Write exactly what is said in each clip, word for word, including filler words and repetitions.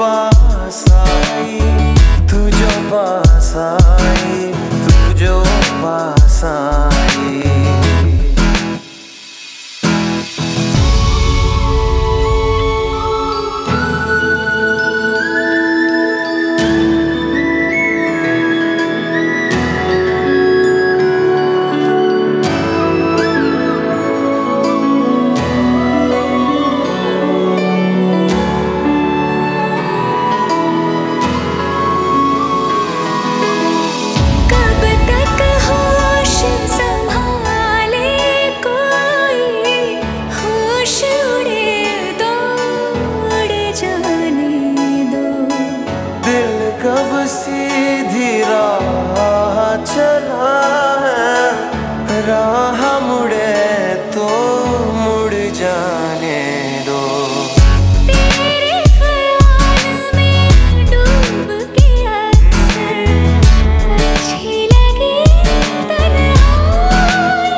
पास आई, तू जो पास आई, तू जो पास आई। कब सीधी राह चला है, राह मुड़े तो मुड़ जाने दो। तेरे ख्याल में डूब के अक्सर अच्छी लगी तन्हाई,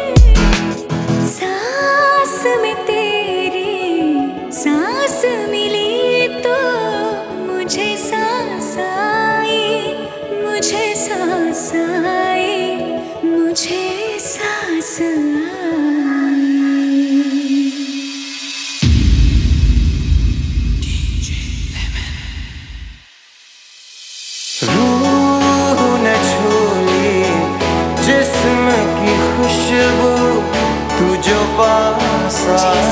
सांस में तेरी सांस मिली तो मुझे सांस आई, मुझे सांस आई, मुझे सांस आई। रूह ने छू ली जिस्म की खुशबू, तू जो पास आई।